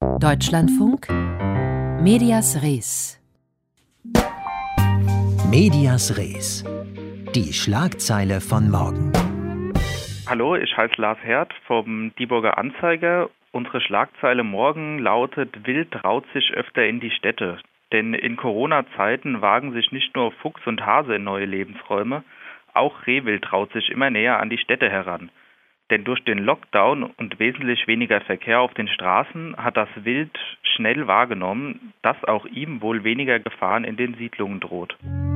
Deutschlandfunk Medias Res. Medias Res. Die Schlagzeile von morgen. Hallo, ich heiße Lars Herd vom Dieburger Anzeiger. Unsere Schlagzeile morgen lautet: Wild traut sich öfter in die Städte. Denn in Corona-Zeiten wagen sich nicht nur Fuchs und Hase in neue Lebensräume, auch Rehwild traut sich immer näher an die Städte heran. Denn durch den Lockdown und wesentlich weniger Verkehr auf den Straßen hat das Wild schnell wahrgenommen, dass auch ihm wohl weniger Gefahren in den Siedlungen droht.